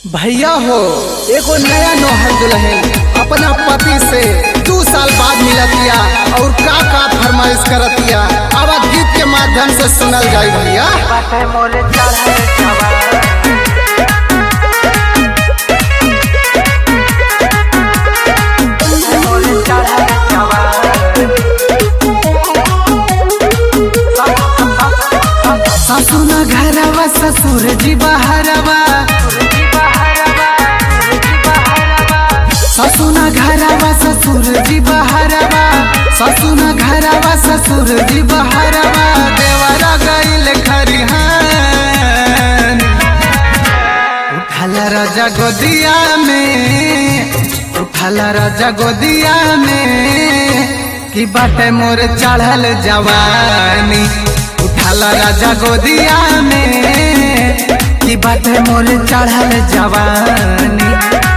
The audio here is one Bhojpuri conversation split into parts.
भैया हो एगो नया नौहर दुल्हन अपना पति से 2 साल बाद मिलतिया और का फरमाइश करतिया। अब गीत के माध्यम से सुनल जाई भैया। ससुर घरवा ससुर जी बहरवा, ससुर घरवा ससुर जी बहरवा, ससुर घरवा ससुर जी बहरवा। देवरा गइल खरिहान उठल राजा गोदिया में, उठल राजा गोदिया में कि बाटे मोर चढ़ल जवानी। उठल राजा गोदिया में कि बाटे मोर चढ़ल जवानी।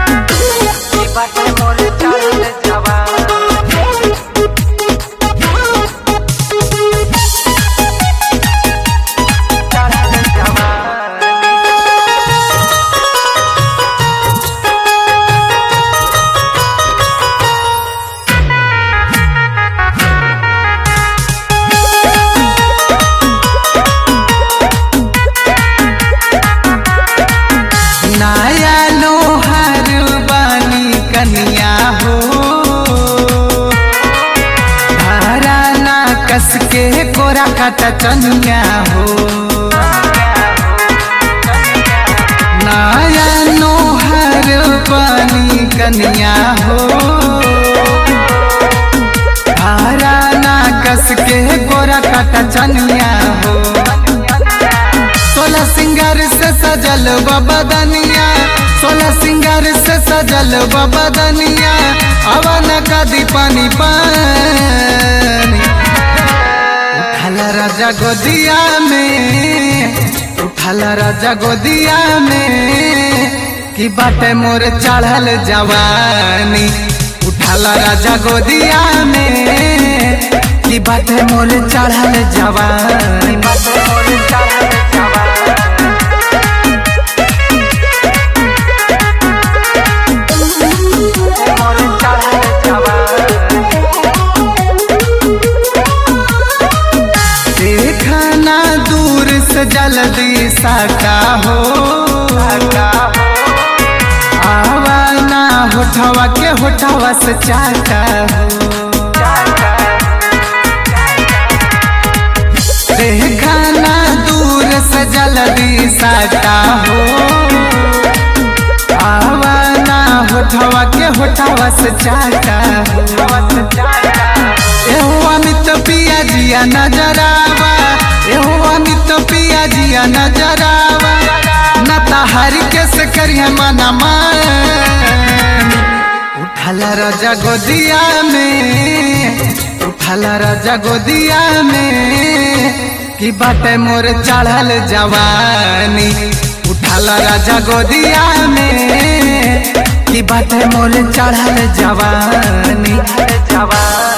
नया नौहर बानी कन्या हो, धारा ना कस के कोरा काटा चनिया हो। नया नौहर बानी कन्या हो, धारा ना कस के कोरा काटा चनिया हो। 16 सिंगार से सजल बदनिया, 16 सिंगार से सजल बदनिया। अवन का दीपानी पानी उठल राजा गोदिया में, उठल राजा गोदिया में कि बाटे मोर चढ़ल जवानी। उठल राजा गोदिया में कि बाटे मोर चढ़ल जवानी। देखना दूर से जल्दी साका हो, आवाना होठवा के होठवा से चाका हो। देखना दूर से जल्दी साका हो, आवाना होठवा के होठवा से चाका हो। एहो अमित पिया जिया नजरावा, एहो अमित पिया जिया नजरावा। न तहारी कैसे करिए मना मान। उठल राजा गोदिया में, उठल राजा गोदिया में कि बाटे मोर चढ़ल जवानी। उठल राजा गोदिया में कि बाटे मोर चढ़ल जवानी।